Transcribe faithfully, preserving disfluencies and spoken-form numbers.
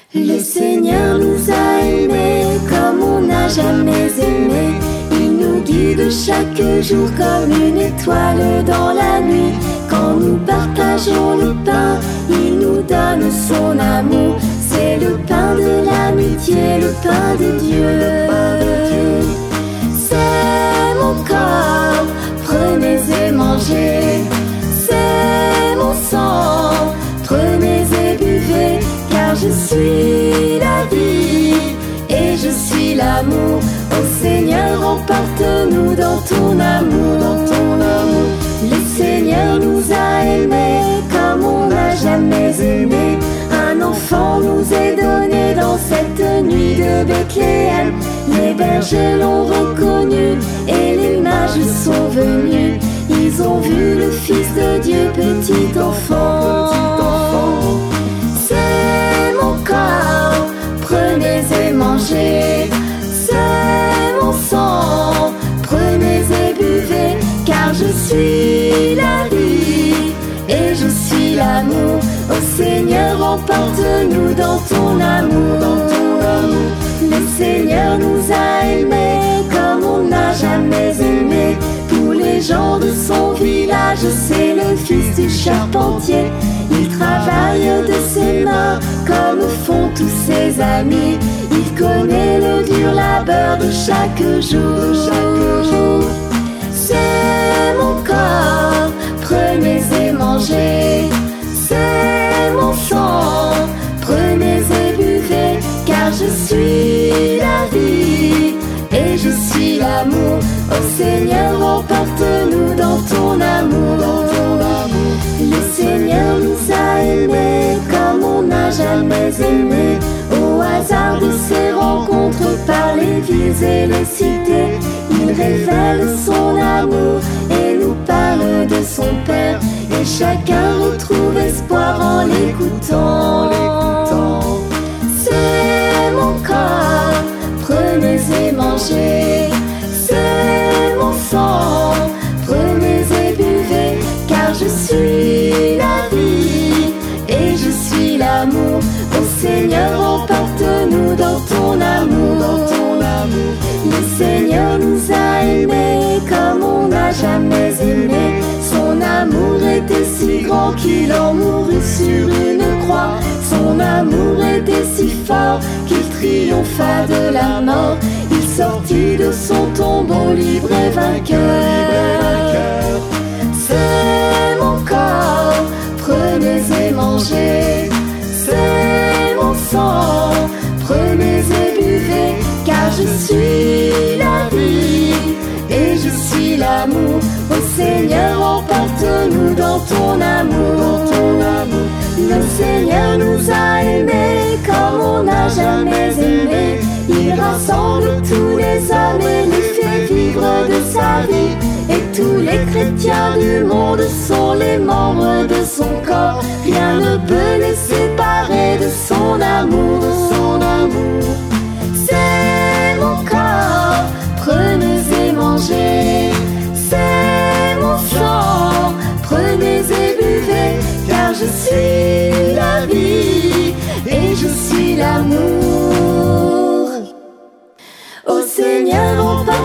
Le Seigneur nous a aimés comme on n'a jamais aimé. Il nous guide chaque jour comme une étoile dans la nuit. Quand nous partageons le pain, il nous donne son amour. C'est le pain de l'amitié, le pain de Dieu. C'est mon corps, prenez et mangez. C'est mon sang, prenez et buvez. Car je suis la vie et je suis l'amour. Ô Seigneur, emporte-nous dans ton amour, dans ton amour. Le Seigneur nous a aimés comme on n'a jamais aimé. Un enfant nous est donné dans cette nuit de Bethléem. Les bergers l'ont reconnu et les mages sont venus. Ils ont vu le Fils de Dieu, petit enfant. C'est mon corps, prenez et mangez. C'est mon sang, prenez et buvez. Car je suis la vie et je suis l'amour. Ô Seigneur, emporte-nous dans ton amour, dans ton amour. Le Seigneur nous a aimés comme on n'a jamais aimé. Tous les gens de son village, c'est le fils du charpentier. Il travaille de ses mains comme font tous ses amis. Il connaît le dur labeur de chaque jour, chaque jour. C'est mon corps, prenez et mangez. C'est mon sang, prenez et buvez. Car je suis la vie et je suis l'amour. Ô Seigneur, emporte-nous dans ton amour, dans ton amour. Le Seigneur nous a aimés comme on n'a jamais aimé. Au hasard de ses rencontres par les villes et les cités, il révèle son amour et nous parle de son Père. Et chacun retrouve espoir en l'écoutant, l'écoutant. C'est mon corps, prenez et mangez. C'est mon sang, prenez et buvez. Car je suis la vie et je suis l'amour. Ô Seigneur, emporte-nous dans ton amour, dans ton amour. Le Seigneur nous a aimés comme on n'a jamais aimé. Son amour était si grand qu'il en mourut sur une croix. Son amour était si fort qu'il triompha de la mort. Il sortit de son tombeau libre et vainqueur. C'est mon corps, prenez et mangez. C'est mon sang, prenez et buvez. Car je suis la vie et je suis l'amour. Ô Seigneur, emporte-nous dans ton amour, dans ton amour. Le Seigneur nous a aimés comme on n'a jamais aimé. Il rassemble tous les hommes et les fait vivre de sa vie. Et tous les chrétiens du monde sont les membres de son corps. Rien ne peut les séparer de son amour, de son amour. C'est mon corps, prenez et mangez. C'est mon sang, prenez et buvez. Car je suis la vie et je suis l'amour. Ô Seigneur, on